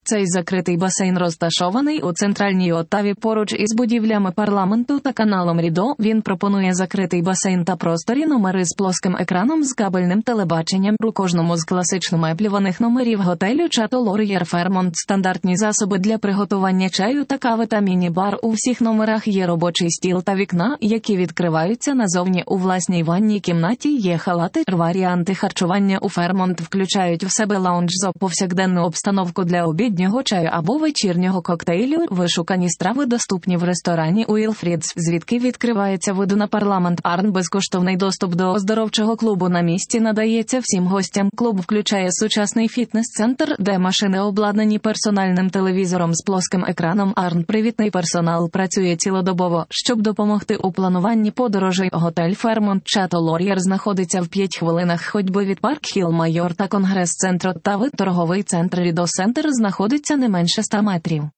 Цей закритий басейн розташований у центральній Оттаві поруч із будівлями парламенту та каналом Рідо. Він пропонує закритий басейн та просторі номери з плоским екраном з кабельним телебаченням. У кожному з класично мебліваних номерів готелю Chateau Laurier Fairmont стандартні засоби для приготування чаю та кави та міні-бар. У всіх номерах є робочий стіл та вікна, які відкриваються назовні. У власній ванній кімнаті є халати. Варіанти харчування у Fairmont включають в себе лаунж з повсякденну обстановку для обіднього чаю або вечірнього коктейлю. Вишукані страви доступні в ресторані Уілфрідс, звідки відкривається вид на парламент Арн. Безкоштовний доступ до оздоровчого клубу на місці надається всім гостям. Клуб включає сучасний фітнес-центр, де машини обладнані персональним телевізором з плоским екраном. Арн привітний персонал працює цілодобово, щоб допомогти у плануванні подорожей. Готель Fairmont Chateau Laurier знаходиться в 5 хвилинах ходьби від Парк Хіл Майор та Конгрес-центру. Торговий центр Рідо Центр знаходиться не менше 100 метрів.